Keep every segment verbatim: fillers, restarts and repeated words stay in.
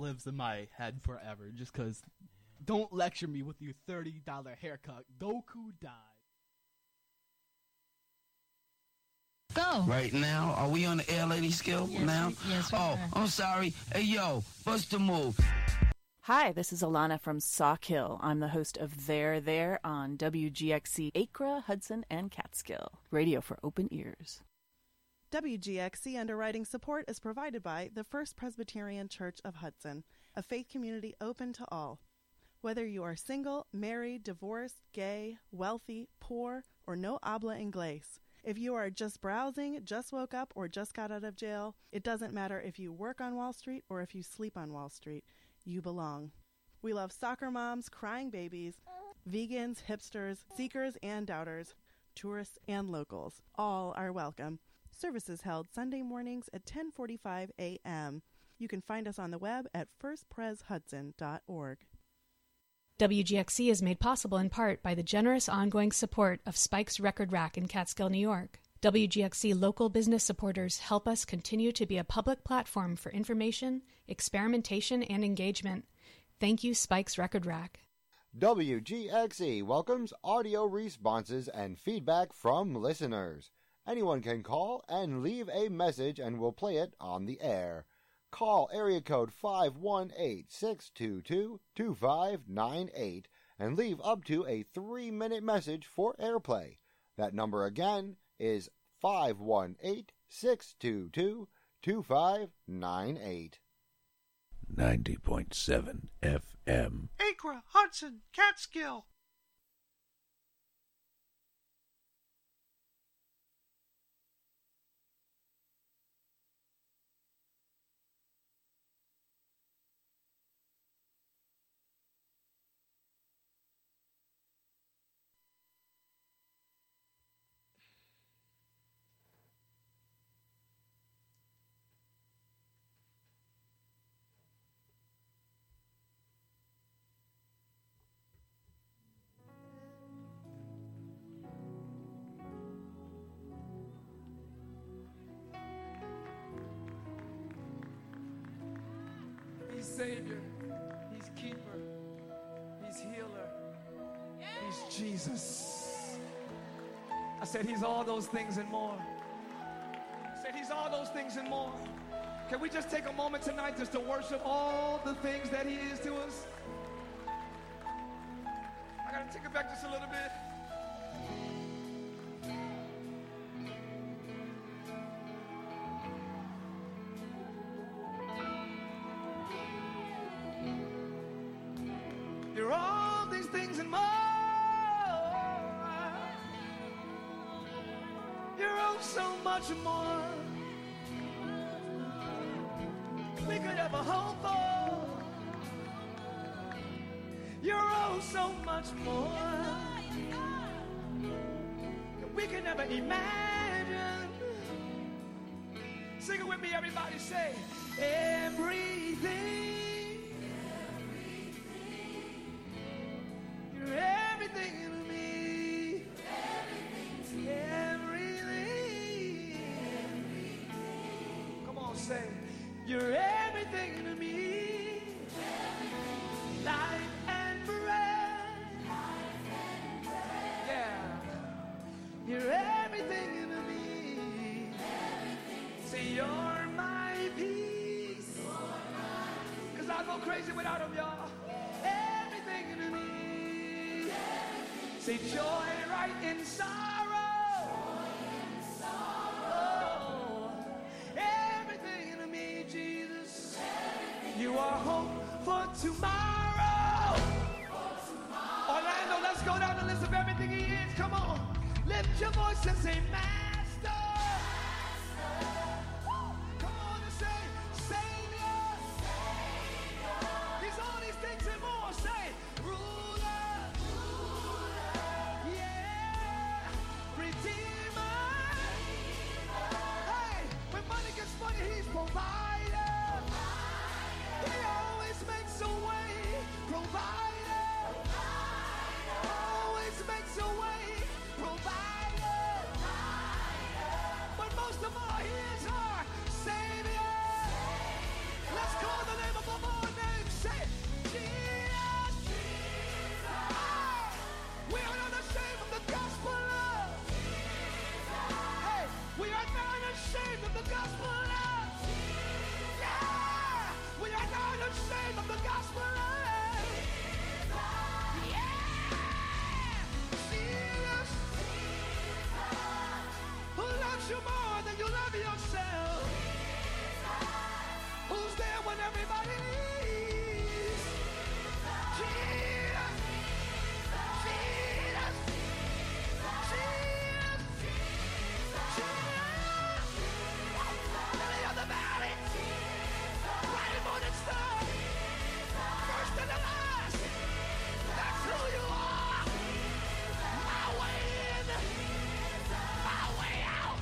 lives in my head forever just because don't lecture me with your thirty dollar haircut. Goku died. Go. Right now, are we on the air, Lady Skill? Yes, now? we- yes, we oh, are. I'm sorry. Hey, yo, what's the move? Hi, this is Alana from Sauk Hill. I'm the host of There There on W G X C Acra, Hudson, and Catskill. Radio for open ears. W G X C underwriting support is provided by the First Presbyterian Church of Hudson, a faith community open to all. Whether you are single, married, divorced, gay, wealthy, poor, or no habla inglés, if you are just browsing, just woke up, or just got out of jail, it doesn't matter if you work on Wall Street or if you sleep on Wall Street. You belong. We love soccer moms, crying babies, vegans, hipsters, seekers and doubters, tourists and locals. All are welcome. Services held Sunday mornings at ten forty-five a.m. You can find us on the web at first pres hudson dot org. W G X C is made possible in part by the generous ongoing support of Spike's Record Rack in Catskill, New York. W G X C local business supporters help us continue to be a public platform for information, experimentation, and engagement. Thank you, Spike's Record Rack. W G X E welcomes audio responses and feedback from listeners. Anyone can call and leave a message and we'll play it on the air. Call area code five one eight, six two two, two five nine eight and leave up to a three-minute message for airplay. That number again is five one eight, six two two, two five nine eight. ninety point seven F M. Acra, Hudson, Catskill. He's Savior. He's Keeper. He's Healer. He's Jesus. I said He's all those things and more. I said He's all those things and more. Can we just take a moment tonight just to worship all the things that He is to us? I gotta take it back just a little bit. You're all these things and more. You're oh so much more. We could ever hope for. You're oh so much more than we can ever imagine. Sing it with me, everybody. Say everything. You're everything to me. Everything to everything. everything. Come on, say, you're everything to me. Everything. Life and breath. Life and breath. Yeah. You're everything to me. Everything. Say, you're my peace. Because I go crazy without Him, y'all. Everything to me. Say joy right in sorrow. Joy in sorrow. Oh, everything to me, Jesus. Everything. You are hope for tomorrow. For tomorrow. Orlando, let's go down the list of everything He is. Come on. Lift your voice and say, Master. Master. Come on and say, Savior. Savior. He's all these things and more. Say, ruler. Funny, He's provider. provider. He always makes a way. Provider. provider. Always makes a way. Provider. provider. But most of all, He is our Savior. Savior. Let's call the name of the Lord. name of the gospel. Yeah! Jesus, who loves you more than you love yourself. Who's there when everybody needs? Jesus, Jesus, Jesus, Jesus. Lily of the valley, bright and morning star, first and the last. That's who you are. My way in, my way out.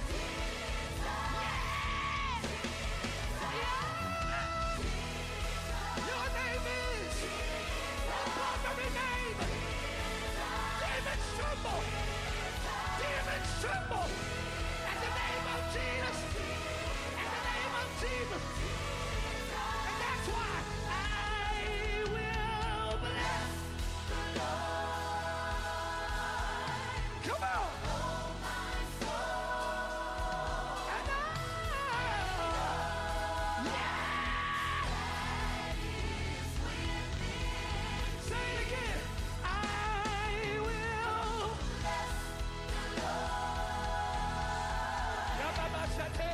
Your name is above every name. Demons tremble. Demons tremble at the name of Jesus. At the name of Jesus. And that's why I will bless the Lord. Come on. And I, yeah. Say it again. I will bless the Lord. Yabba-ba-shate.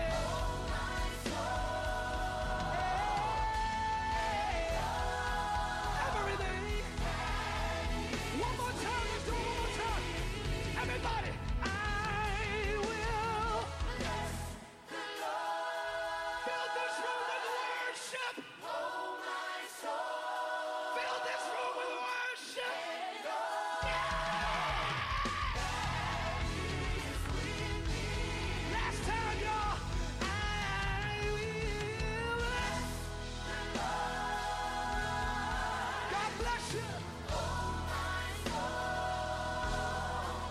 Everything. One more time. Let's do it one more time. Everybody. I will bless the Lord. Fill this room with worship. Oh, my soul. Fill this room with worship. Last time, y'all. I will bless the Lord. God bless you. Oh, my soul.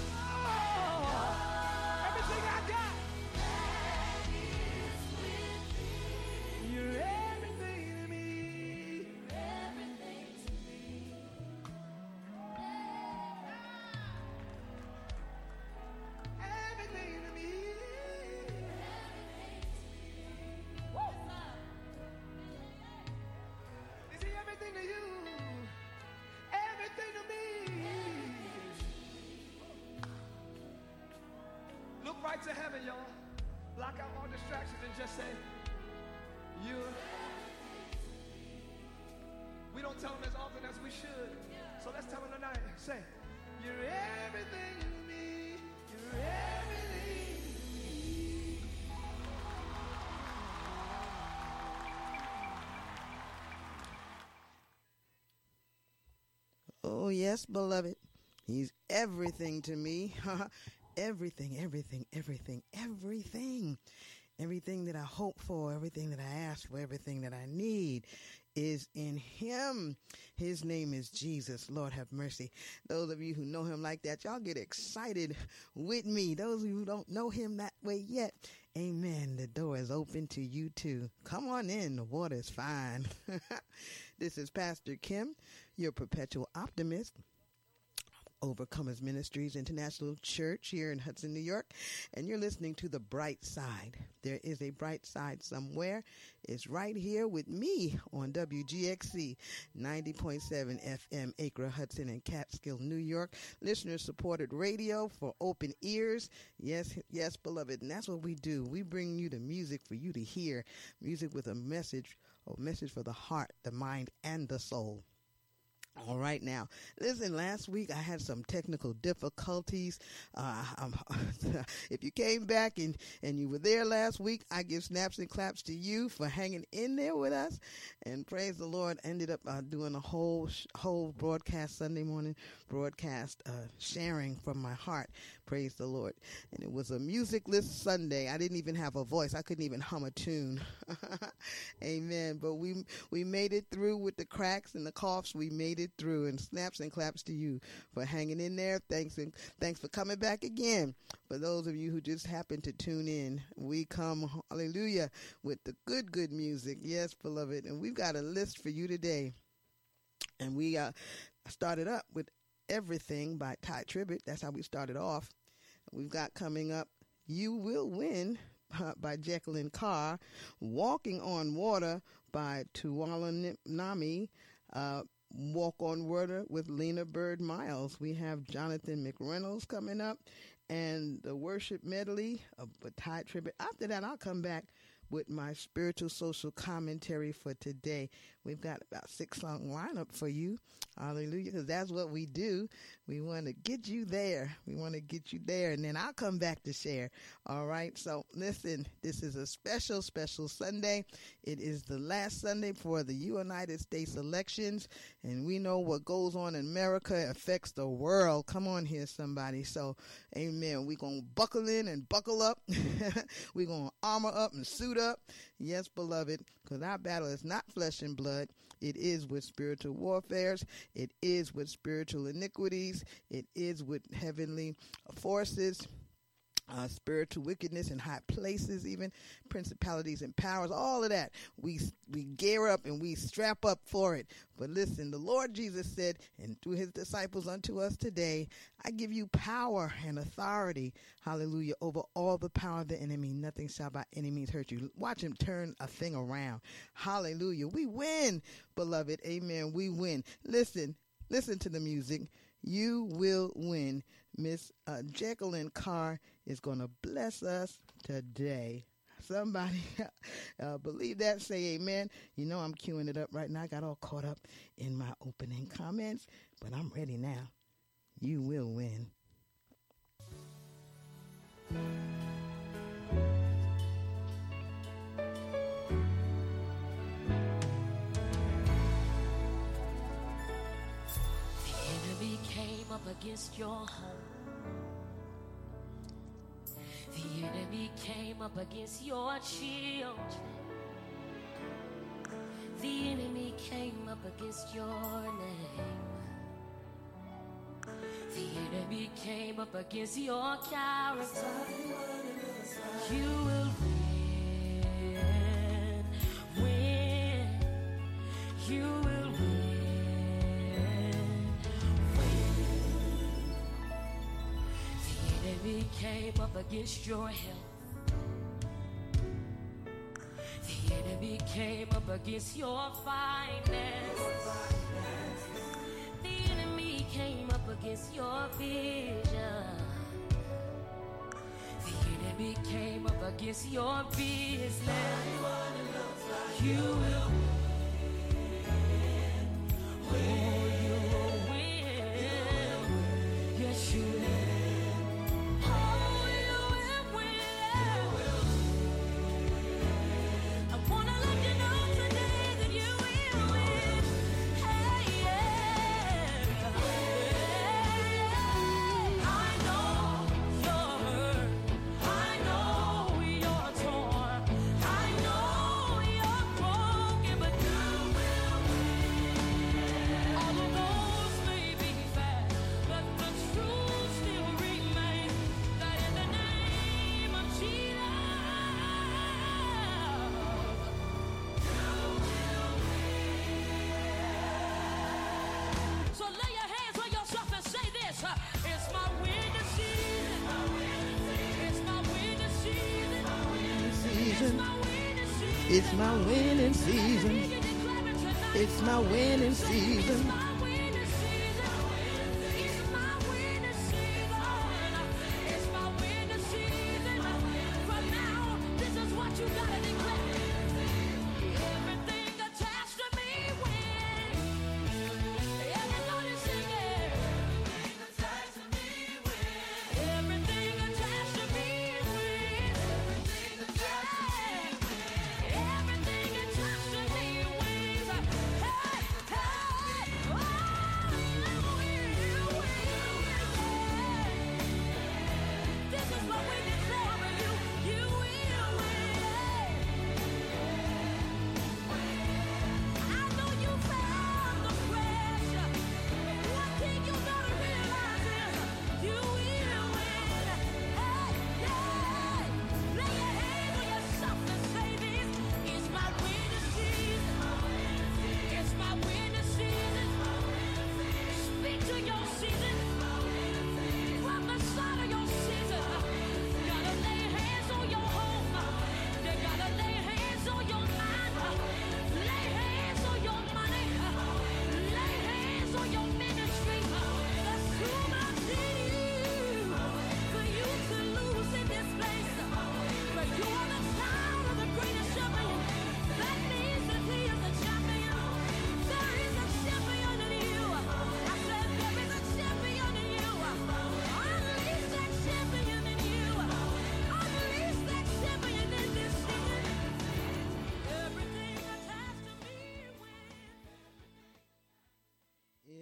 Everything I got. You're everything to me. Everything to me. Everything to me. Woo. Is he everything to you? Everything to me. Look right to heaven, y'all. Block out all distractions and just say, you. We don't tell them as often as we should. So let's tell them tonight. Say, you're everything to me. You're everything to me. Oh, yes, beloved. He's everything to me. Everything, everything, everything, everything. Everything that I hope for, everything that I ask for, everything that I need is in him. His name is Jesus. Lord have mercy. Those of you who know him like that, y'all get excited with me. Those of you who don't know him that way yet, amen. The door is open to you too. Come on in. The water's fine. This is Pastor Kim, your perpetual optimist. Overcomers Ministries International Church here in Hudson, New York, and you're listening to The Bright Side. There is a bright side somewhere. It's right here with me on W G X C ninety point seven F M, Acre, Hudson, and Catskill, New York. Listener-supported radio for open ears. Yes, yes, beloved, and that's what we do. We bring you the music for you to hear, music with a message, a message for the heart, the mind, and the soul. All right, now, listen, last week I had some technical difficulties. Uh, um, if you came back and, and you were there last week, I give snaps and claps to you for hanging in there with us. And praise the Lord, ended up uh, doing a whole whole broadcast, Sunday morning broadcast, uh, sharing from my heart. Praise the Lord. And it was a musicless Sunday. I didn't even have a voice. I couldn't even hum a tune. Amen. But we we made it through with the cracks and the coughs. We made it through, and snaps and claps to you for hanging in there. Thanks and thanks for coming back again. For those of you who just happened to tune in, we come, hallelujah, with the good, good music. Yes, beloved. And we've got a list for you today. And we uh, started up with Everything by Ty Tribbett. That's how we started off. We've got coming up You Will Win uh, by Jacqueline Carr, Walking on Water by Tuwala Nami, uh, Walk on Water with Lena Bird Miles. We have Jonathan McReynolds coming up, and the worship medley of a Tide Tribute. After that, I'll come back with my spiritual social commentary for today. We've got about six song lineup for you. Hallelujah, because that's what we do. We want to get you there. We want to get you there, and then I'll come back to share. All right, so listen, this is a special, special Sunday. It is the last Sunday for the United States elections, and we know what goes on in America affects the world. Come on here, somebody. So, amen. We're going to buckle in and buckle up. We're going to armor up and suit up. Yes, beloved, because our battle is not flesh and blood. It is with spiritual warfares. It is with spiritual iniquities. It is with heavenly forces. Uh, spiritual wickedness in high places, even principalities and powers, all of that. We we gear up and we strap up for it. But listen, the Lord Jesus said, and through his disciples unto us today, I give you power and authority, hallelujah, over all the power of the enemy. Nothing shall by any means hurt you. Watch him turn a thing around. Hallelujah. We win, beloved. Amen. We win. Listen, listen to the music. You will win. Miss uh, Jacqueline Carr is going to bless us today. Somebody uh, believe that, say amen. You know I'm queuing it up right now. I got all caught up in my opening comments, but I'm ready now. You will win. Up against your home. The enemy came up against your children. The enemy came up against your name. The enemy came up against your character. You will win, win. You will win. The enemy came up against your health. The enemy came up against your finances. The enemy came up against your vision. The enemy came up against your business. You will win. Oh, you will win. Yes, you will. It's my winning season. It's my winning season. Hey, hey.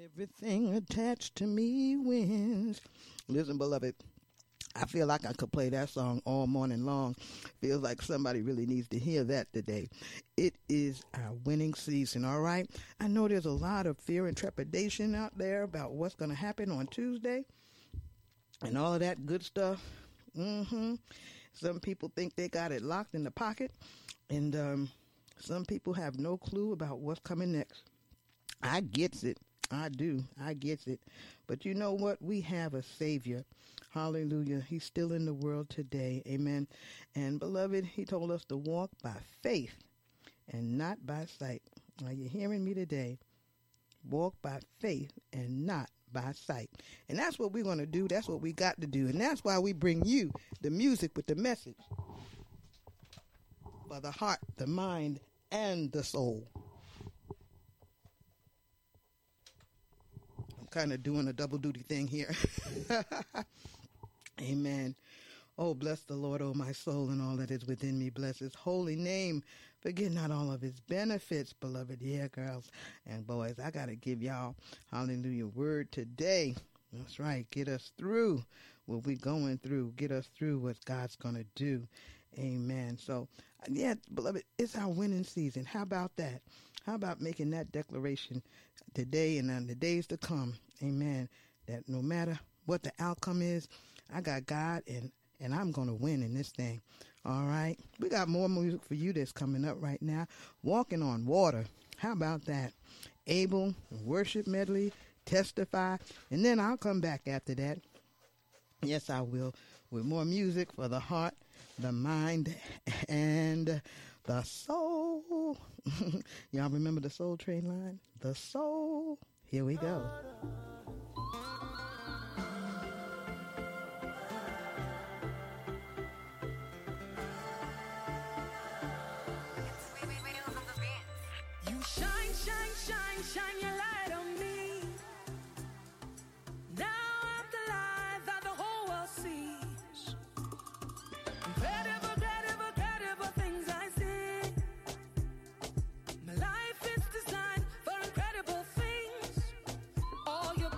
Everything attached to me wins. Listen, beloved, I feel like I could play that song all morning long. Feels like somebody really needs to hear that today. It is our winning season, all right? I know there's a lot of fear and trepidation out there about what's going to happen on Tuesday and all of that good stuff. Mm-hmm. Some people think they got it locked in the pocket, and um, some people have no clue about what's coming next. I gets it. I do. I gets it. But you know what? We have a Savior. Hallelujah. He's still in the world today. Amen. And beloved, he told us to walk by faith and not by sight. Are you hearing me today? Walk by faith and not by sight. And that's what we're going to do. That's what we got to do. And that's why we bring you the music with the message for the heart, the mind, and the soul. I'm kind of doing a double duty thing here. Amen. Oh, bless the Lord, oh my soul, and all that is within me. Bless his holy name. Forget not all of his benefits, beloved. Yeah, girls and boys, I got to give y'all, hallelujah, word today. That's right. Get us through what we're going through. Get us through what God's going to do. Amen. So, yeah, beloved, it's our winning season. How about that? How about making that declaration today and on the days to come? Amen. That no matter what the outcome is, I got God, and, and I'm going to win in this thing. All right. We got more music for you that's coming up right now. Walking on Water. How about that? Abel, worship medley, testify. And then I'll come back after that. Yes, I will. With more music for the heart, the mind, and the soul. Y'all remember the Soul Train line? The soul. Here we go. Shine, shine, shine, shine your light on me. Now I'm the light that the whole world sees. Incredible, incredible, incredible things I see. My life is designed for incredible things. All your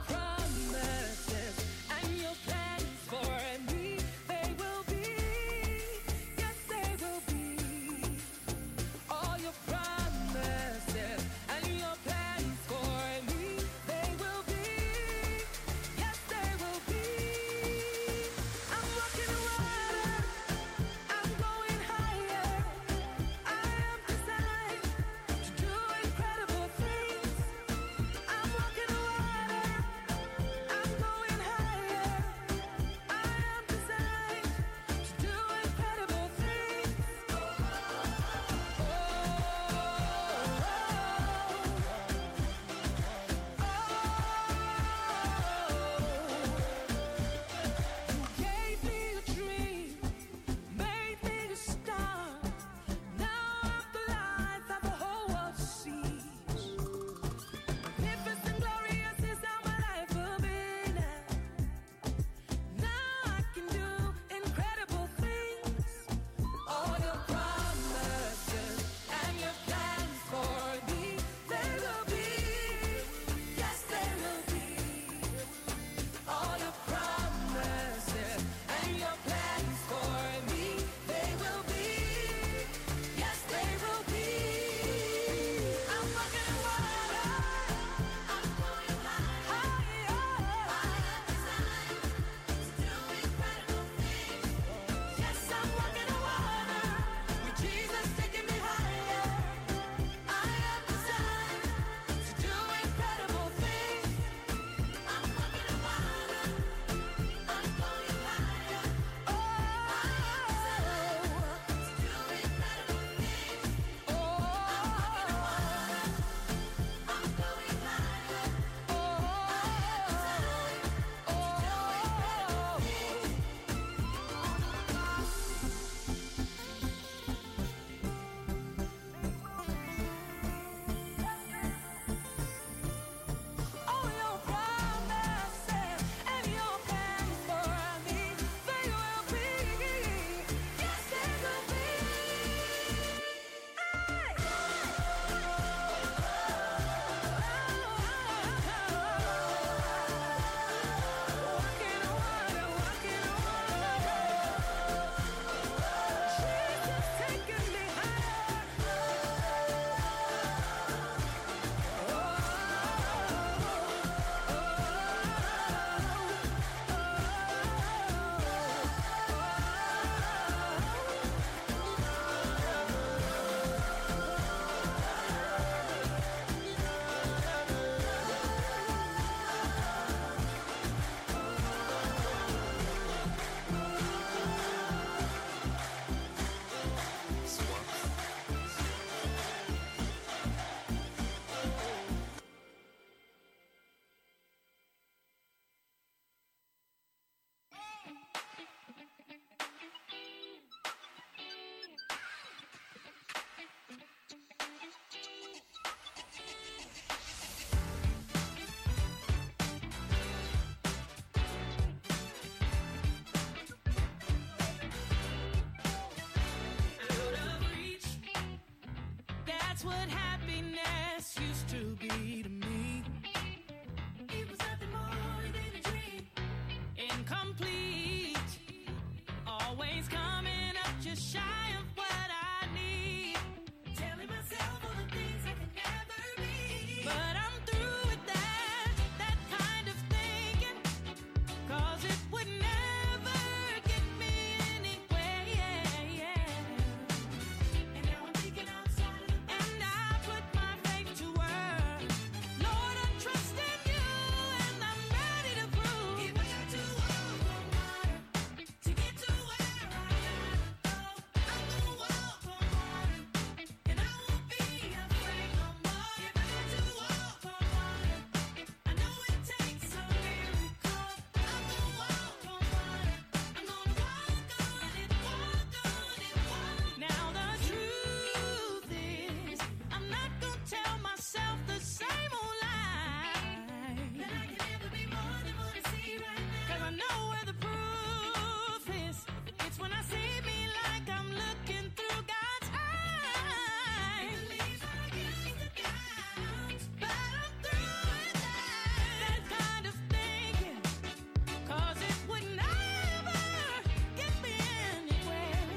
incomplete. Always coming up just shy of what I need. Telling myself all the things I can never be. But I'm through with that, that kind of thinking. Cause it would never get me anywhere. And now I'm thinking outside of the box. And I put my faith to work. Lord, I trust in you and I'm ready to prove. If I got to walk on water to get to where I gotta go, I'm gonna walk on water and I won't be afraid no more. If I got to walk on water, I know it takes a miracle. I'm gonna walk on water. I'm gonna walk on it, walk on it, walk. Now the truth is, I'm not gonna tell myself the same old lie. That I can never be more than what I see right now. Cause I know where the proof is. It's when I see me like I'm looking through God's eyes. It leaves my guilt to doubt. But I'm through with that, that kind of thinking. Cause it would never get me anywhere.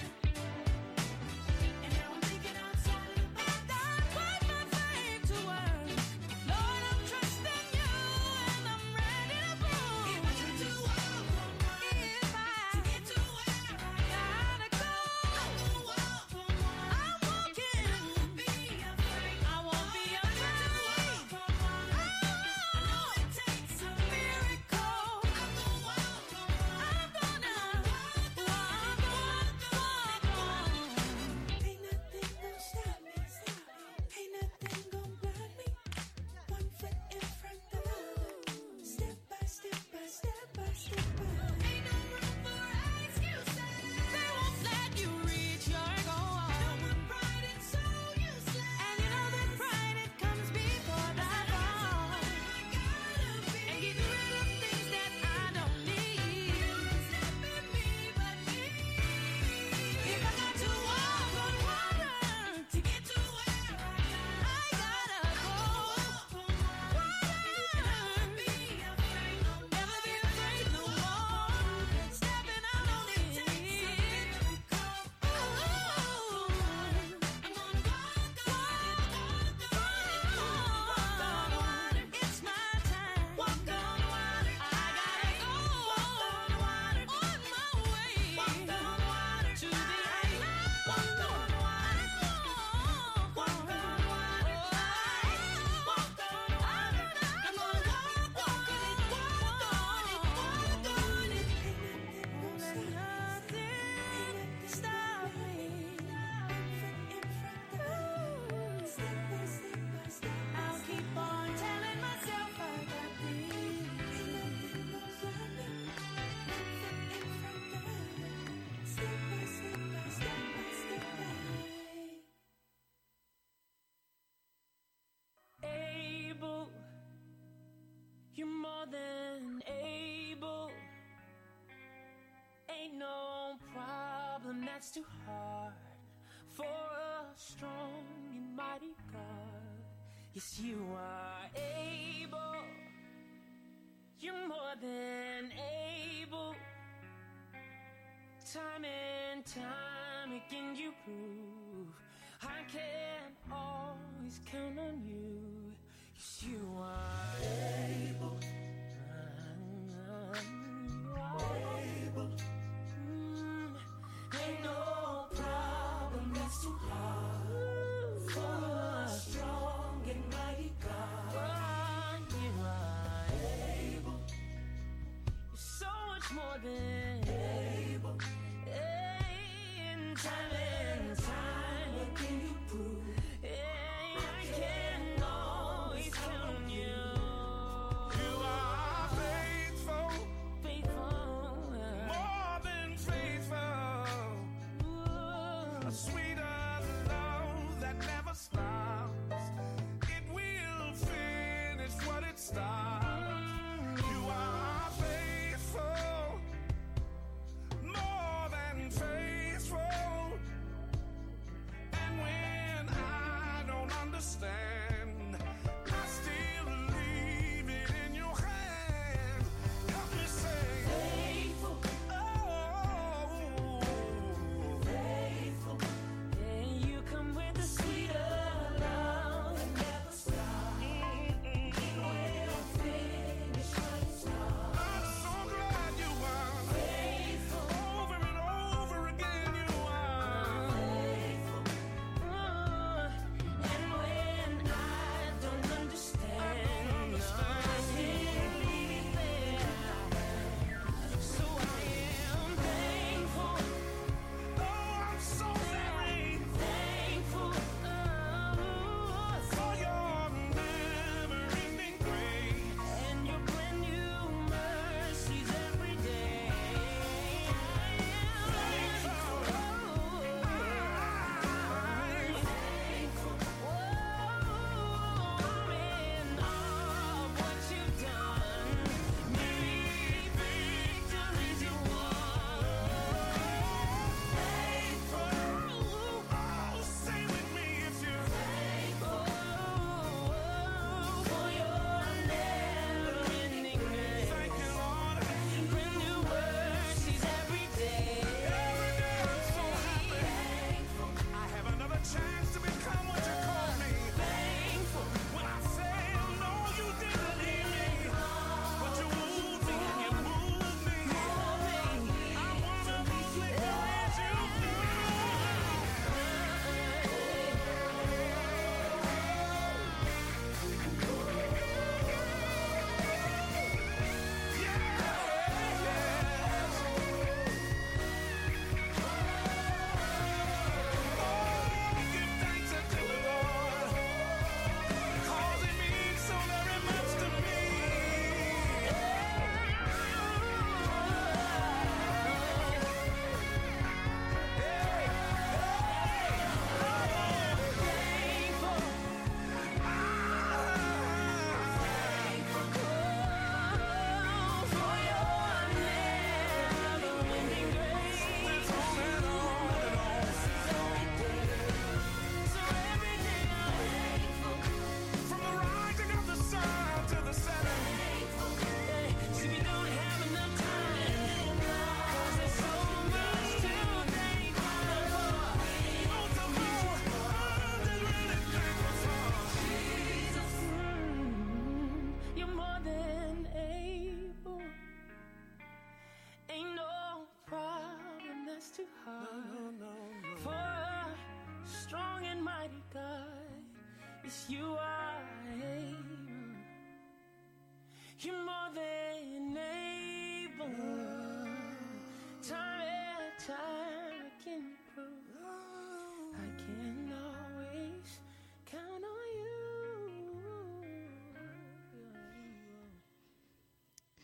And now I'm thinking outside of the box. And I put my faith to work. Lord, I'm trusting you and I'm ready to prove. If I got to walk on water, if I to get to where I gotta go, I'm gonna walk on water. I'm walking. I won't be afraid. I won't be afraid. Walk on water. I know it takes a miracle. I'm gonna walk on water. I'm gonna walk on, walk on. Ain't nothing gonna stop me. Ain't nothing gonna block me. One foot in front of the other. Step by step by step by step by. Ain't no room for excuses. They won't let you reach your goal. No more pride, it's so useless. And you know that pride, it comes before the fall. And getting rid of things that I don't need. Step in me, but me. If I got to walk on water to get to where I gotta go, walk on water. And I won't be afraid no more. Never be afraid no more. Stepping out on it takes a miracle. I'm gonna walk on water. It's my time. Walk on water. I gotta go. Walk on water. On my way. Walk on water to the island. Walk on water. Walk on water. Walk on water. I'm gonna walk, walk on it, walk on it, walk on it. Ain't nothing stop me. In front of step by step by step. I'll keep on telling myself I got this. Ain't nothing gonna stop me. In front of step by step by step by step by. Able, you're more than able. Ain't no problem that's too hard for a strong and mighty God. Yes, you are able. You're more than able. Time and time again you prove I can always count on you. Yes, you are able. You are able. Mm, ain't no problem that's too hard for a strong and mighty God. Oh, you are able. You're so much more than able. And time and time again you prove. I can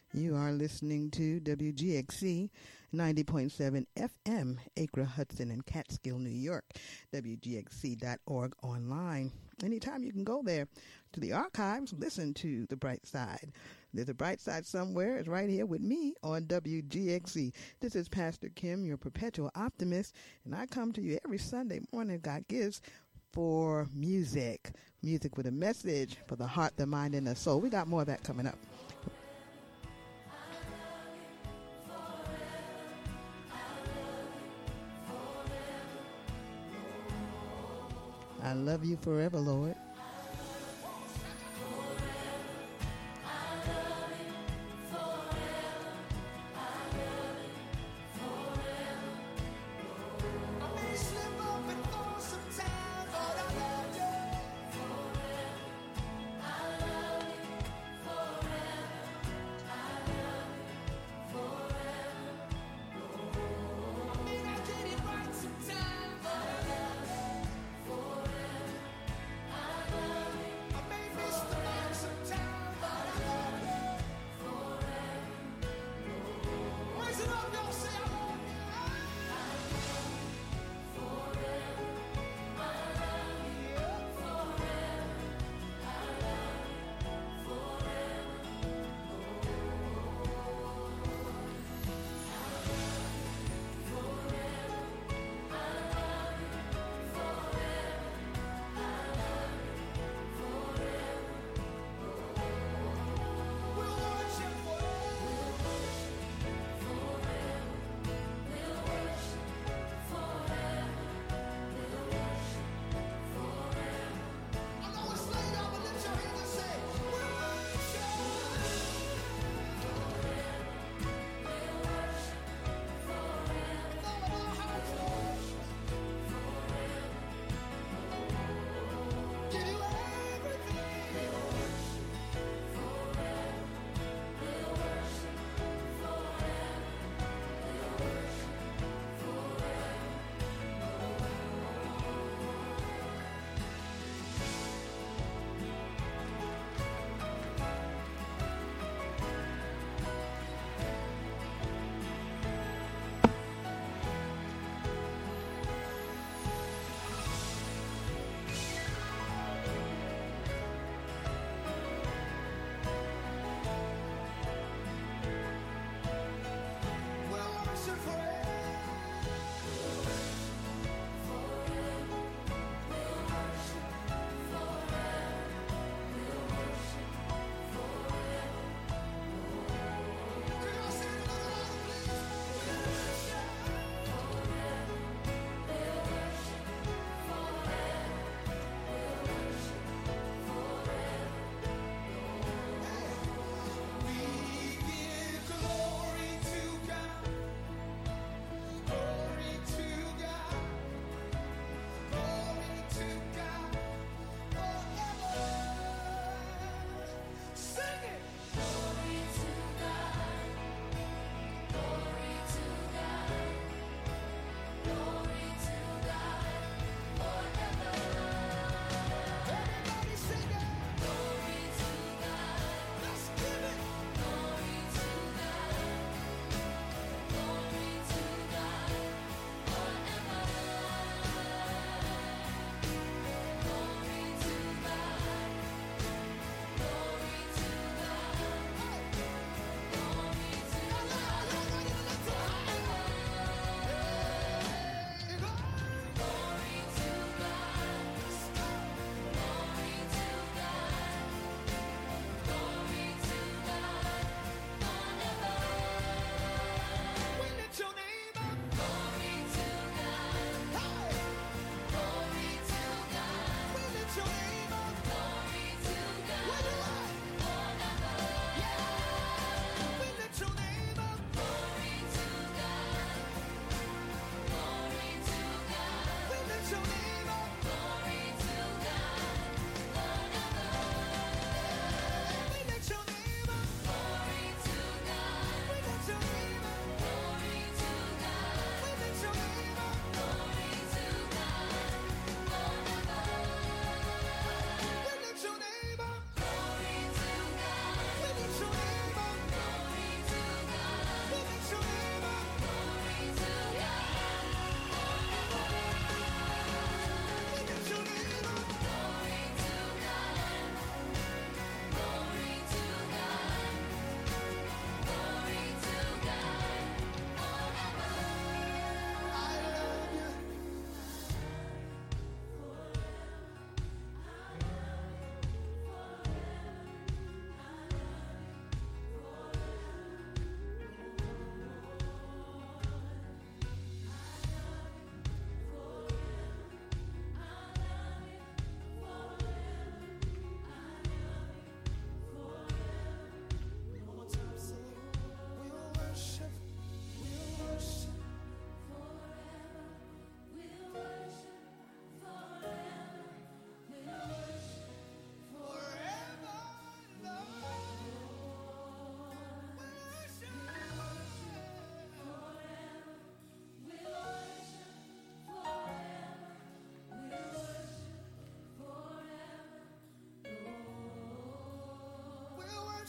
You are listening to W G X C ninety point seven F M, Acre, Hudson, and Catskill, New York, W G X C dot org online. Anytime you can go there to the archives, listen to The Bright Side. There's a bright side somewhere. It's right here with me on W G X C. This is Pastor Kim, your perpetual optimist, and I come to you every Sunday morning God gives for music. Music with a message for the heart, the mind, and the soul. We got more of that coming up. I love you forever, Lord.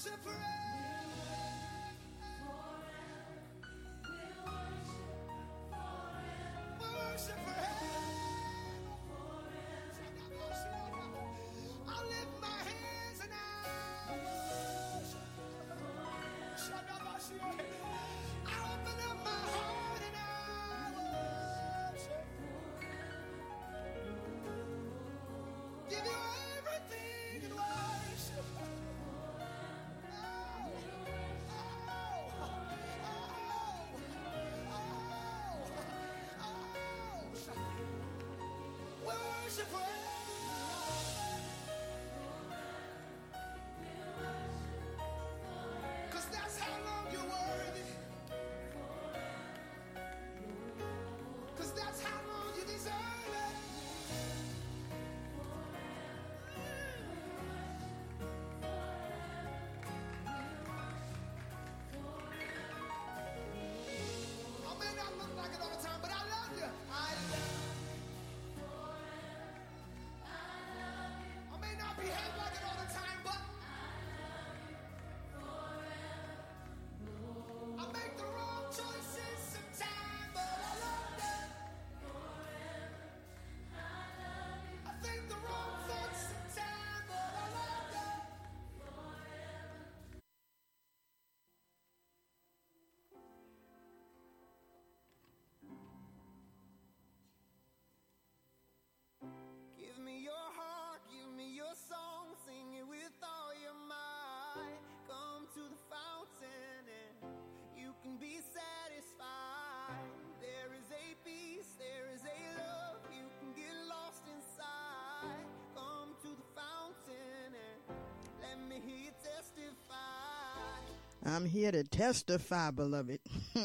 worship forever. We'll worship forever. I lift my hands and I worship. I open up my heart and I worship. Give you everything and worship. Oh, oh, oh, oh, oh. Worship forever. Cause that's how long you're worthy. Cause that's how long you deserve it. I may not look like it all the time, but I love you. I love you. I may not behave like it all the time, but I make the wrong choices sometimes, but I love you. I think the wrong thoughts sometimes, but I love you. Give me your heart, give me your song, sing it with all your might. Come to the fountain and you can be satisfied. There is a peace, there is a love, you can get lost inside. Come to the fountain and let me hear you testify. I'm here to testify, beloved.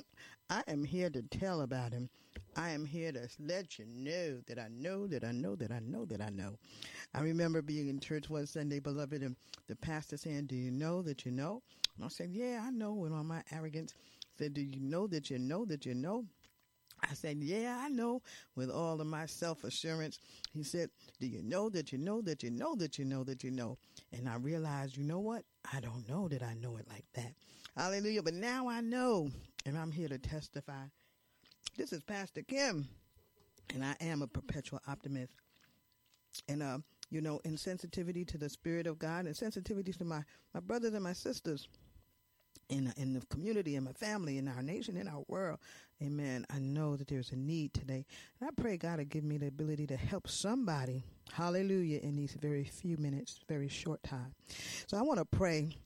I am here to tell about him. I am here to let you know that I know that I know that I know that I know. I remember being in church one Sunday, beloved, and the pastor saying, do you know that you know? And I said, yeah, I know, with all my arrogance. Said, do you know that you know that you know? I said, yeah, I know, with all of my self-assurance. He said, do you know that you know that you know that you know that you know? And I realized, you know what? I don't know that I know it like that. Hallelujah. But now I know, and I'm here to testify. This is Pastor Kim, and I am a perpetual optimist. And, uh, you know, in sensitivity to the Spirit of God and sensitivity to my, my brothers and my sisters in, in the community, in my family, in our nation, in our world, amen, I know that there's a need today. And I pray God to give me the ability to help somebody, hallelujah, in these very few minutes, very short time. So I want to pray.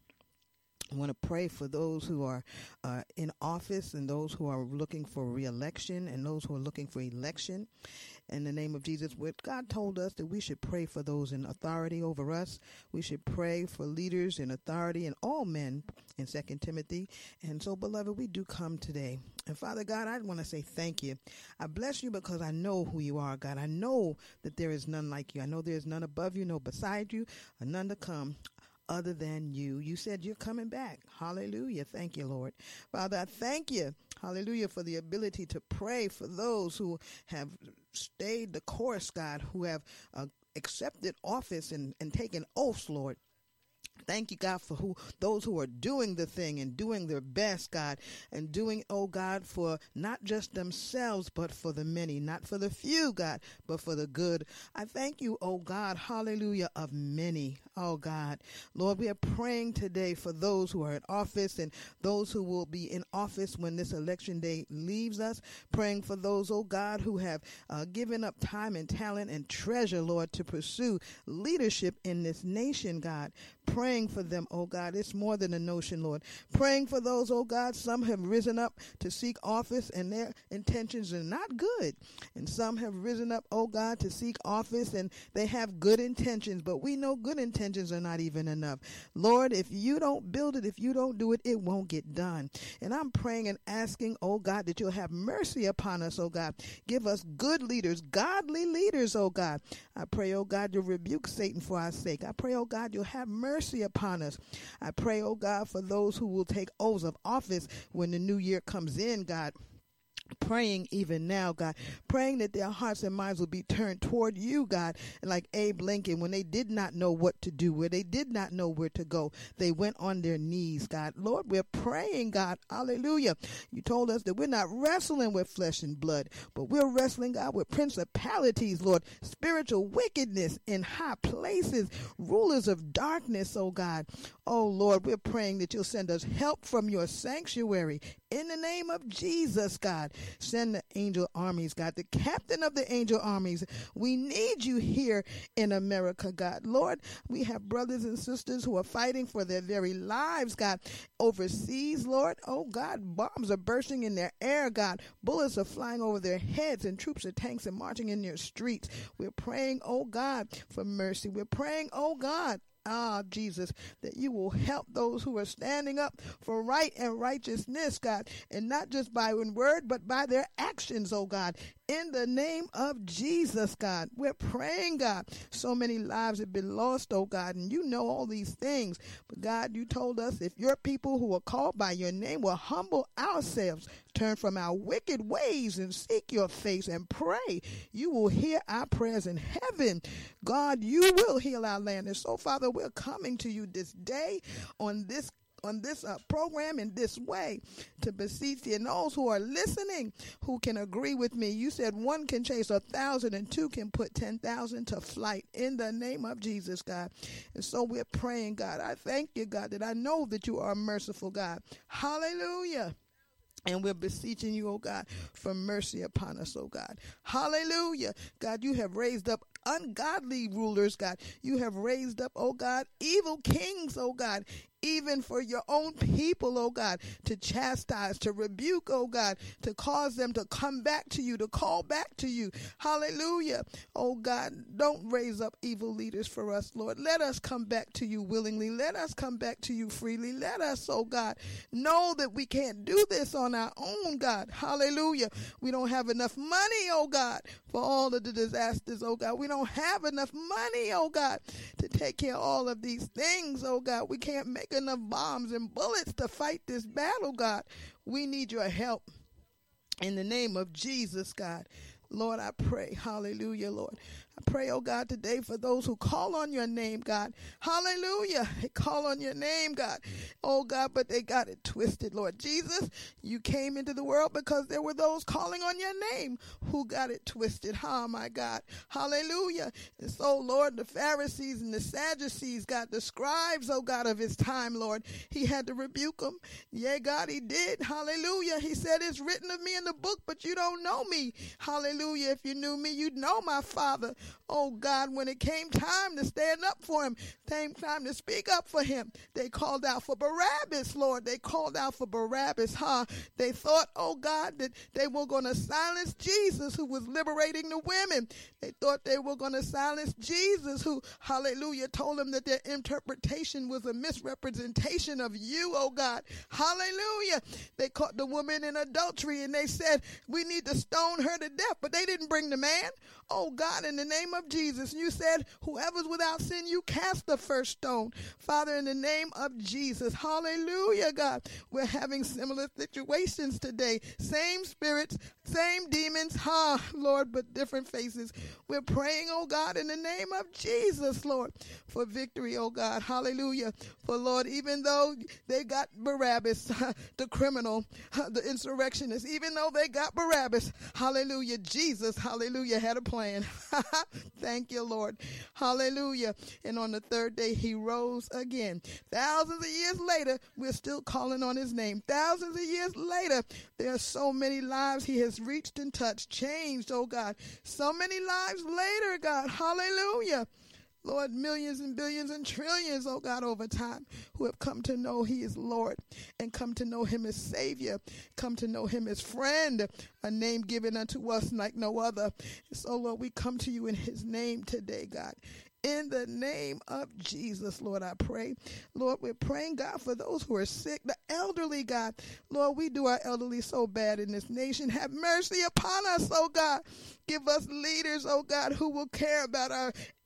I want to pray for those who are uh, in office and those who are looking for re-election and those who are looking for election. In the name of Jesus, God told us that we should pray for those in authority over us. We should pray for leaders in authority and all men in Second Timothy. And so, beloved, we do come today. And Father God, I want to say thank you. I bless you because I know who you are, God. I know that there is none like you. I know there is none above you, no beside you, and none to come other than you. You said you're coming back. Hallelujah. Thank you, Lord. Father, I thank you. Hallelujah, for the ability to pray for those who have stayed the course, God, who have uh, accepted office and, and taken oaths, Lord. Thank you, God, for who those who are doing the thing and doing their best, God, and doing, oh God, for not just themselves, but for the many, not for the few, God, but for the good. I thank you, oh God, hallelujah, of many, oh God. Lord, we are praying today for those who are in office and those who will be in office when this election day leaves us, praying for those, oh God, who have uh, given up time and talent and treasure, Lord, to pursue leadership in this nation, God. Praying for them, oh God. It's more than a notion, Lord. Praying for those, oh God. Some have risen up to seek office and their intentions are not good. And some have risen up, oh God, to seek office and they have good intentions. But we know good intentions are not even enough. Lord, if you don't build it, if you don't do it, it won't get done. And I'm praying and asking, oh God, that you'll have mercy upon us, oh God. Give us good leaders, godly leaders, oh God. I pray, oh God, you'll rebuke Satan for our sake. I pray, oh God, you'll have mercy upon us. I pray, oh God, for those who will take oaths of office when the new year comes in, God. praying even now, God, praying that their hearts and minds will be turned toward you, God. And like Abe Lincoln, when they did not know what to do, where they did not know where to go, they went on their knees, God. Lord, we're praying, God. Hallelujah. You told us that we're not wrestling with flesh and blood, but we're wrestling, God, with principalities, Lord, spiritual wickedness in high places, rulers of darkness, oh God. Oh, Lord, we're praying that you'll send us help from your sanctuary in the name of Jesus, God. Send the angel armies, God, the captain of the angel armies. We need you here in America, God. Lord, we have brothers and sisters who are fighting for their very lives, God, overseas, Lord. Oh, God, bombs are bursting in their air, God. Bullets are flying over their heads, and troops and tanks are marching in their streets. We're praying, oh, God, for mercy. We're praying, oh, God, Ah, Jesus, that you will help those who are standing up for right and righteousness, God, and not just by one word, but by their actions, oh God. In the name of Jesus, God, we're praying, God. So many lives have been lost, oh God, and you know all these things. But God, you told us if your people who are called by your name will humble ourselves, turn from our wicked ways and seek your face and pray, you will hear our prayers in heaven. God, you will heal our land. And so, Father, we're coming to you this day on this on this uh, program in this way to beseech you and those who are listening who can agree with me. You said one can chase a thousand and two can put ten thousand to flight in the name of Jesus, God. And so we're praying, God. I thank you, God, that I know that you are a merciful God. Hallelujah. And we're beseeching you, oh God, for mercy upon us, oh God. Hallelujah. God, you have raised up ungodly rulers, God. You have raised up, oh God, evil kings, oh God, even for your own people, oh God, to chastise, to rebuke, oh God, to cause them to come back to you, to call back to you. Hallelujah. Oh God, don't raise up evil leaders for us, Lord. Let us come back to you willingly. Let us come back to you freely. Let us, oh God, know that we can't do this on our own, God. Hallelujah. We don't have enough money, oh God, for all of the disasters, oh God. We don't have enough money, oh God, to take care of all of these things, oh God. We can't make enough bombs and bullets to fight this battle, God. We need your help in the name of Jesus, God. Lord, I pray, hallelujah, Lord. I pray, oh God, today for those who call on your name, God. Hallelujah. They call on your name, God. Oh God, but they got it twisted, Lord. Jesus, you came into the world because there were those calling on your name who got it twisted. Oh my God. Hallelujah. And so, Lord, the Pharisees and the Sadducees, God, the scribes, oh God, of his time, Lord, he had to rebuke them. Yeah, God, he did. Hallelujah. He said, it's written of me in the book, but you don't know me. Hallelujah. If you knew me, you'd know my Father. Oh God, when it came time to stand up for him, came time to speak up for him, they called out for Barabbas, Lord. They called out for Barabbas, huh? They thought, oh God, that they were going to silence Jesus, who was liberating the women. They thought they were going to silence Jesus, who, hallelujah, told them that their interpretation was a misrepresentation of you, oh God. Hallelujah. They caught the woman in adultery and they said, we need to stone her to death, but they didn't bring the man. Oh God, in the name of Jesus, you said, whoever's without sin, you cast the first stone. Father, in the name of Jesus, hallelujah, God, we're having similar situations today. Same spirits, same demons, huh, Lord, but different faces. We're praying, oh God, in the name of Jesus, Lord, for victory, oh God, hallelujah. For Lord, even though they got Barabbas, the criminal, the insurrectionist, even though they got Barabbas, hallelujah, Jesus, hallelujah, had a plan. Thank you, Lord. Hallelujah. And on the third day, he rose again. Thousands of years later, we're still calling on his name. Thousands of years later, there are so many lives he has reached and touched, changed, oh God. So many lives later, God. Hallelujah. Lord, millions and billions and trillions, oh God, over time, who have come to know he is Lord and come to know him as Savior, come to know him as friend, a name given unto us like no other. So, Lord, we come to you in his name today, God. In the name of Jesus, Lord, I pray. Lord, we're praying, God, for those who are sick, the elderly, God. Lord, we do our elderly so bad in this nation. Have mercy upon us, oh God. Give us leaders, oh God, who will care about our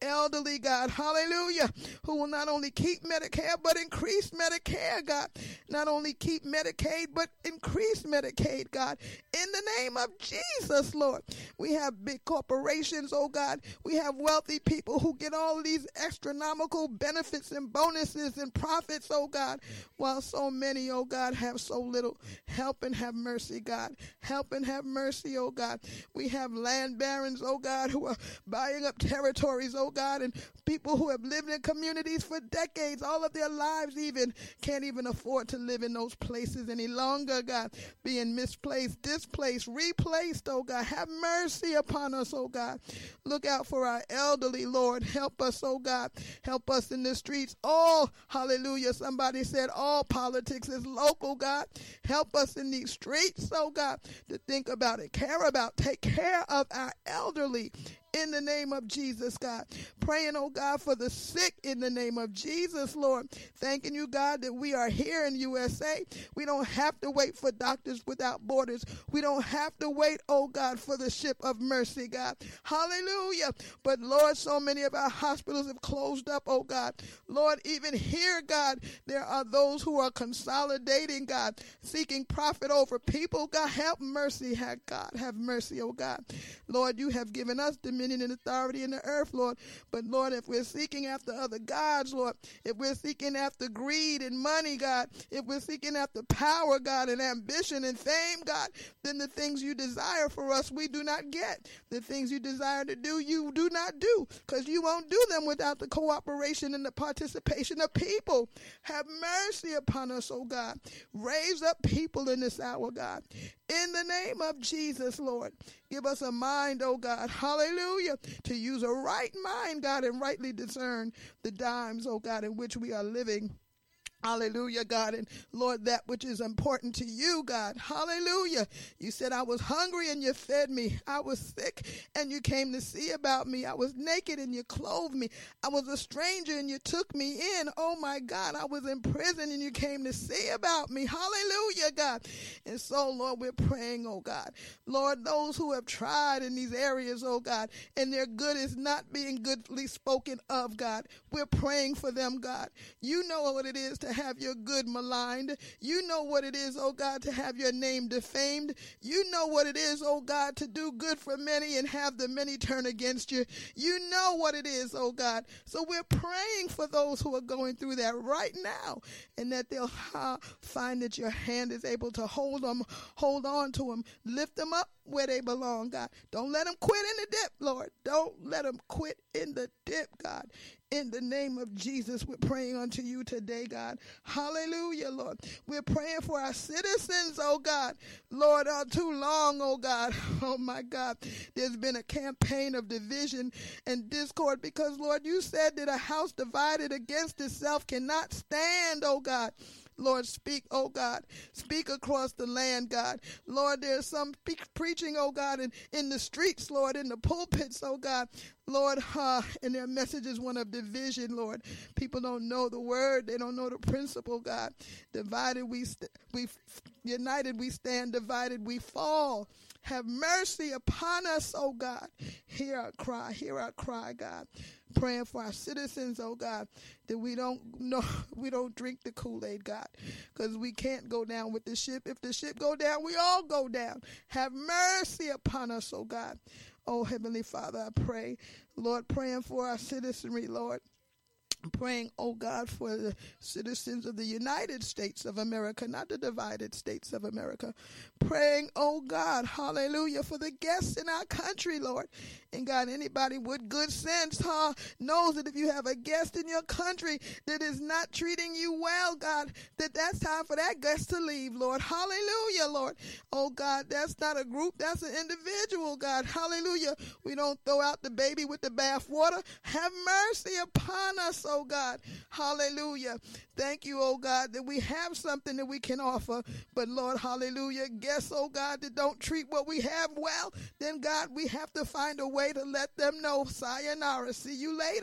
elderly, God, hallelujah, who will not only keep Medicare, but increase Medicare, God. Not only keep Medicaid, but increase Medicaid, God. In the name of Jesus, Lord. We have big corporations, oh God. We have wealthy people who get all these astronomical benefits and bonuses and profits, oh God, while so many, oh God, have so little. Help and have mercy, God. Help and have mercy, oh God. We have land barons, oh God, who are buying up territories, oh God, and people who have lived in communities for decades, all of their lives even, can't even afford to live in those places any longer, God, being misplaced, displaced, replaced, oh God. Have mercy upon us, oh God. Look out for our elderly, Lord. Help us, oh God. Help us in the streets. All, hallelujah, somebody said all politics is local, God. Help us in these streets, oh God, to think about it, care about, take care of our elderly. In the name of Jesus, God. Praying, oh God, for the sick in the name of Jesus, Lord. Thanking you, God, that we are here in U S A. We don't have to wait for Doctors Without Borders. We don't have to wait, oh God, for the ship of mercy, God. Hallelujah. But Lord, so many of our hospitals have closed up, oh God. Lord, even here, God, there are those who are consolidating, God, seeking profit over people. God, have mercy, have God, have mercy, oh God. Lord, you have given us dominion and authority in the earth, Lord. But Lord, if we're seeking after other gods, Lord, if we're seeking after greed and money, God, if we're seeking after power, God, and ambition and fame, God, then the things you desire for us, we do not get. The things you desire to do, you do not do, because you won't do them without the cooperation and the participation of people. Have mercy upon us, oh God. Raise up people in this hour, God. In the name of Jesus, Lord. Give us a mind, oh God, hallelujah, to use a right mind, God, and rightly discern the times, oh God, in which we are living. Hallelujah, God. And Lord, that which is important to you, God. Hallelujah. You said I was hungry and you fed me. I was sick and you came to see about me. I was naked and you clothed me. I was a stranger and you took me in. Oh my God, I was in prison and you came to see about me. Hallelujah, God. And so, Lord, we're praying, oh God. Lord, those who have tried in these areas, oh God, and their good is not being goodly spoken of, God. We're praying for them, God. You know what it is to have your good maligned. You know what it is, oh God, to have your name defamed. You know what it is, oh God, to do good for many and have the many turn against you. You know what it is, oh God. So we're praying for those who are going through that right now, and that they'll uh, find that your hand is able to hold them, hold on to them, lift them up where they belong, God. Don't let them quit in the dip, Lord. Don't let them quit in the dip, God. In the name of Jesus, we're praying unto you today, God. Hallelujah, Lord. We're praying for our citizens, oh God. Lord, uh, too long, oh God. Oh my God. There's been a campaign of division and discord because, Lord, you said that a house divided against itself cannot stand, oh God. Lord, speak, oh God. Speak across the land, God. Lord, there's some pe- preaching, oh God, in, in the streets, Lord, in the pulpits, oh God. Lord, uh, and their message is one of division, Lord. People don't know the word. They don't know the principle, God. Divided we, st- we united we stand, divided we fall. Have mercy upon us, oh God. Hear our cry, hear our cry, God. Praying for our citizens, oh God, that we don't know, we don't drink the Kool-Aid, God, because we can't go down with the ship. If the ship go down, we all go down. Have mercy upon us, oh God. Oh, Heavenly Father, I pray, Lord, praying for our citizenry, Lord. I'm praying, oh God, for the citizens of the United States of America, not the divided states of America. Praying, oh God, hallelujah, for the guests in our country, Lord. And God, anybody with good sense, huh, knows that if you have a guest in your country that is not treating you well, God, that that's time for that guest to leave, Lord. Hallelujah, Lord. Oh God, that's not a group, that's an individual, God. Hallelujah. We don't throw out the baby with the bathwater. Have mercy upon us, oh God. Hallelujah. Thank you, oh God, that we have something that we can offer. But Lord, hallelujah, guess, oh God, that don't treat what we have well, then God, we have to find a way to let them know, sayonara, see you later.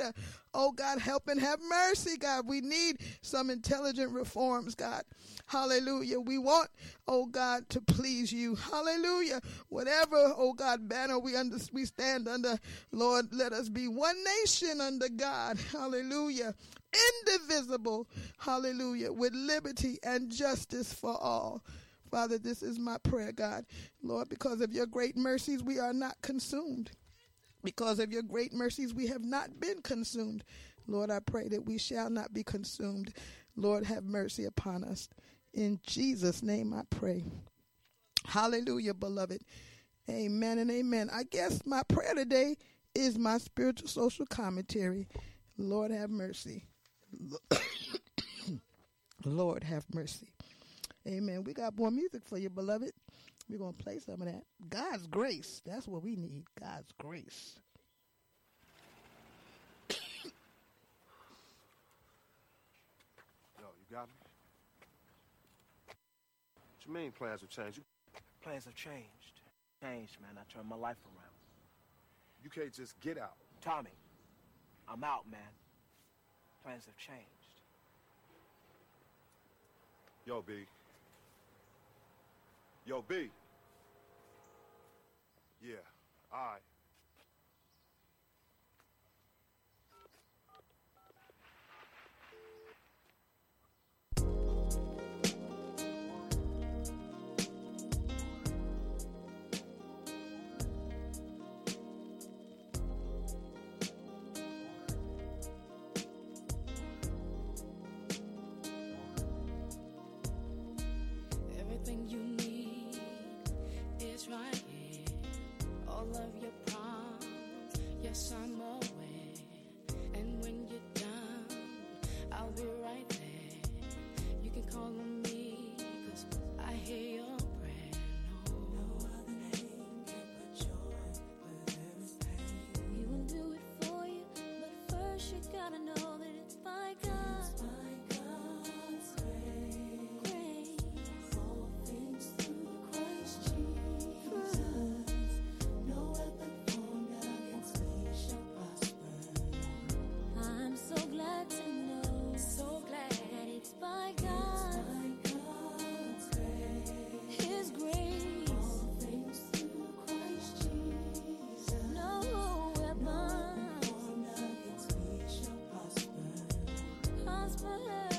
Oh, God, help and have mercy, God. We need some intelligent reforms, God. Hallelujah. We want, oh, God, to please you. Hallelujah. Whatever, oh, God, banner we, under, we stand under, Lord, let us be one nation under God. Hallelujah. Indivisible. Hallelujah. With liberty and justice for all. Father, this is my prayer, God. Lord, because of your great mercies, we are not consumed. Because of your great mercies, we have not been consumed. Lord, I pray that we shall not be consumed. Lord, have mercy upon us. In Jesus' name I pray. Hallelujah, beloved. Amen and amen. I guess my prayer today is my spiritual social commentary. Lord, have mercy. Lord, have mercy. Amen. We got more music for you, beloved. We're going to play some of that. God's grace. That's what we need. God's grace. Yo, you got me? What you mean plans have changed? You... Plans have changed. Changed, man. I turned my life around. You can't just get out. Tommy, I'm out, man. Plans have changed. Yo, B. Yo, B. Yeah, all right. Everything you need is right here. All of your problems, yes, I'm aware. And when you're down, I'll be right there. You can call on me, cause I hear your prayer. No, no other name can put joy where there is pain. He will do it for you, but first you gotta know that it's by God. It's by God's grace. Grace. All things through Christ Jesus. No weapon formed against me shall prosper. I'm so glad to know, so glad that it's by God. It's by God's grace. His grace. All things through Christ Jesus. No weapon formed against me shall prosper. Prosper.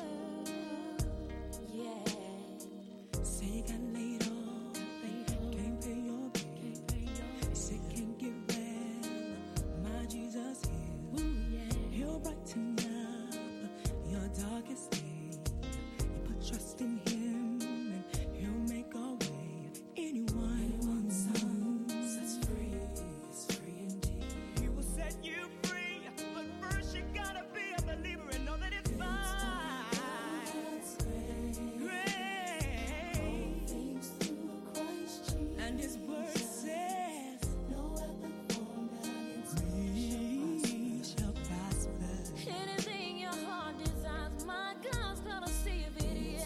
Yeah. Say you got laid off, can't pay your bill. Sick, can't get well. My Jesus heals. He'll brighten up your darkest day. You put trust in Him, and He'll make a way. Anyone who Son sets free is free indeed. He will set you free, but first you gotta be a believer and know that it's by God's grace. All things through Christ Jesus. And His word says, No weapon formed against we shall prosper. anything your heart desires. My God's gonna see if it is.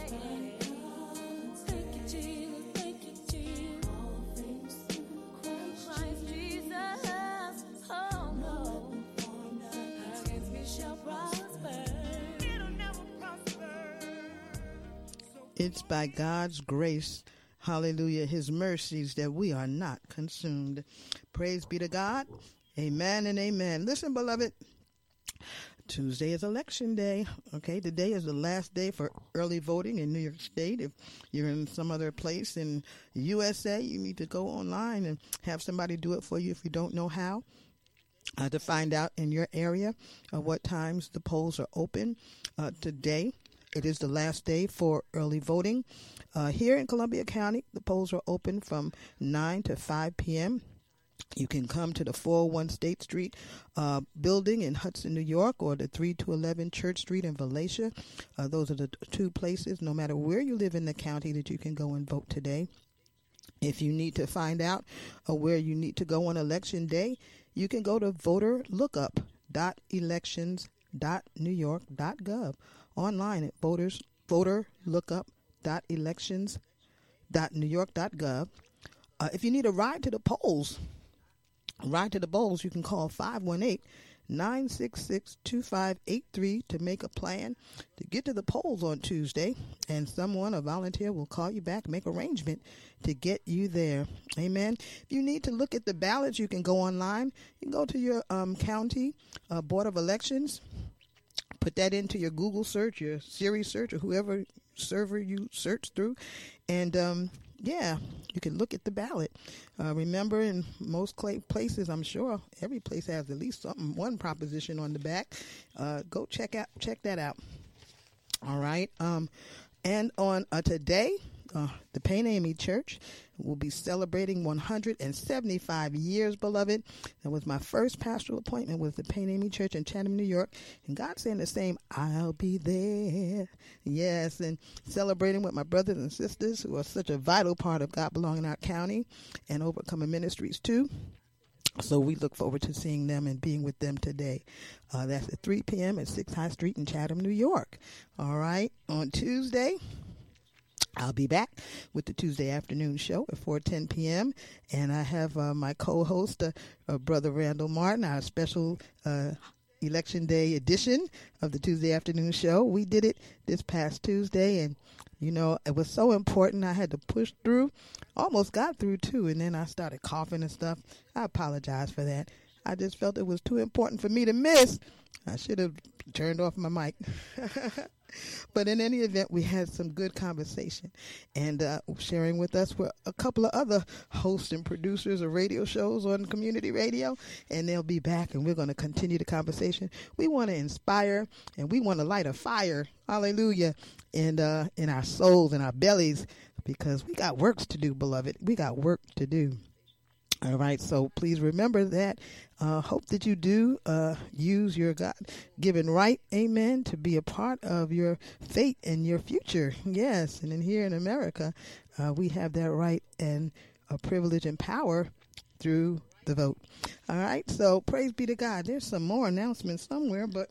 Thank you, Jesus. Thank you, Jesus. All things through Christ Jesus. Oh no, against me shall prosper. It'll never prosper. It's by God's grace, hallelujah, His mercies that we are not consumed. Praise be to God. Amen and amen. Listen, beloved, Tuesday is election day. Okay, today is the last day for early voting in New York State. If you're in some other place in U S A, you need to go online and have somebody do it for you if you don't know how. Uh, to find out in your area uh, what times the polls are open uh, today. It is the last day for early voting. Uh, here in Columbia County, the polls are open from nine to five p.m. You can come to the four oh one State Street uh, building in Hudson, New York, or the three two eleven Church Street in Valatia. Uh, those are the t- two places, no matter where you live in the county, that you can go and vote today. If you need to find out uh, where you need to go on election day, you can go to voter lookup dot elections dot new york dot gov online at voters voter lookup dot elections dot new york dot gov. Uh, if you need a ride to the polls, ride to the polls, you can call five one eight, nine six six, two five eight three to make a plan to get to the polls on Tuesday, and someone, a volunteer, will call you back, make arrangement to get you there. Amen. If you need to look at the ballots, you can go online. You can go to your um, county uh, Board of Elections, put that into your Google search, your Siri search, or whoever server you search through, and um, yeah, you can look at the ballot. Uh, remember, in most cl- places, I'm sure every place has at least something, one proposition on the back. Uh, go check out, check that out. All right. Um, and on uh, today, uh, the Payne Amy Church will be celebrating one hundred seventy-five years, beloved. That was my first pastoral appointment with the Payne Amy Church in Chatham, New York. And God's saying the same, I'll be there. Yes, and celebrating with my brothers and sisters who are such a vital part of God Belonging Out County and Overcoming Ministries too. So we look forward to seeing them and being with them today. Uh, that's at three p.m. at six High Street in Chatham, New York. All right, on Tuesday, I'll be back with the Tuesday afternoon show at four ten p.m. And I have uh, my co-host, uh, uh, Brother Randall Martin, our special uh, Election Day edition of the Tuesday afternoon show. We did it this past Tuesday, and, you know, it was so important. I had to push through. Almost got through, too, and then I started coughing and stuff. I apologize for that. I just felt it was too important for me to miss. I should have turned off my mic. But in any event, we had some good conversation, and uh, sharing with us were a couple of other hosts and producers of radio shows on community radio, and they'll be back, and we're going to continue the conversation. We want to inspire, and we want to light a fire, hallelujah, in, uh, in our souls and our bellies, because we got works to do, beloved. We got work to do. All right, so please remember that. Uh, hope that you do uh, use your God-given right, amen, to be a part of your fate and your future. Yes, and then here in America, uh, we have that right and a privilege and power through the vote. All right, so praise be to God. There's some more announcements somewhere, but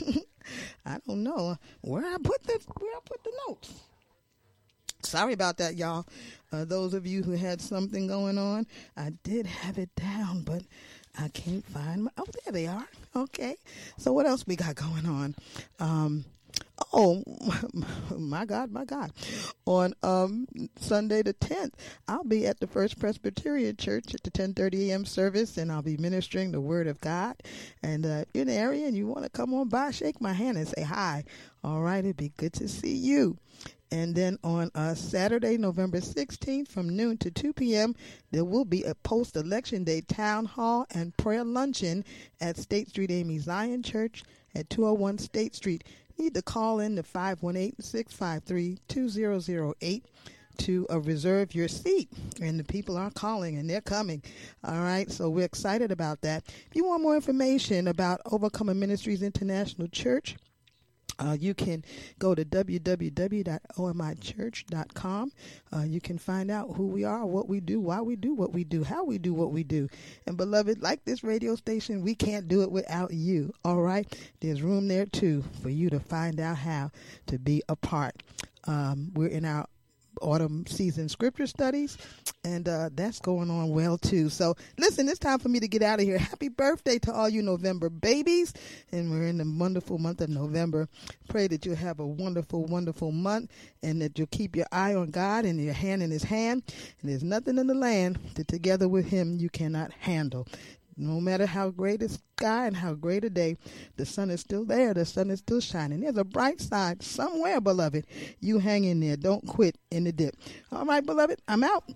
I don't know where I put the where I put the notes. Sorry about that, y'all. Uh, those of you who had something going on, I did have it down, but I can't find my... Oh, there they are. Okay. So what else we got going on? Um, oh, my God, my God. On um, Sunday the tenth, I'll be at the First Presbyterian Church at the ten thirty a.m. service, and I'll be ministering the Word of God. And uh, if you're in the area and you want to come on by, shake my hand and say hi. All right, it'd be good to see you. And then on uh, Saturday, November sixteenth, from noon to two p.m., there will be a post-election day town hall and prayer luncheon at State Street Amy Zion Church at two oh one State Street. You need to call in to five one eight, six five three, two zero zero eight to uh, reserve your seat. And the people are calling, and they're coming. All right, so we're excited about that. If you want more information about Overcoming Ministries International Church, Uh, you can go to w w w dot o m i church dot com. Uh, you can find out who we are, what we do, why we do what we do, how we do what we do. And beloved, like this radio station, we can't do it without you. All right. There's room there too for you to find out how to be a part. Um, we're in our autumn season scripture studies, and uh, that's going on well too. So listen, it's time for me to get out of here. Happy birthday to all you November babies, and we're in the wonderful month of November. Pray that you have a wonderful, wonderful month, and that you'll keep your eye on God and your hand in his hand. And there's nothing in the land that together with him you cannot handle. No matter how great the sky and how great a day, the sun is still there. The sun is still shining. There's a bright side somewhere, beloved. You hang in there. Don't quit in the dip. All right, beloved, I'm out.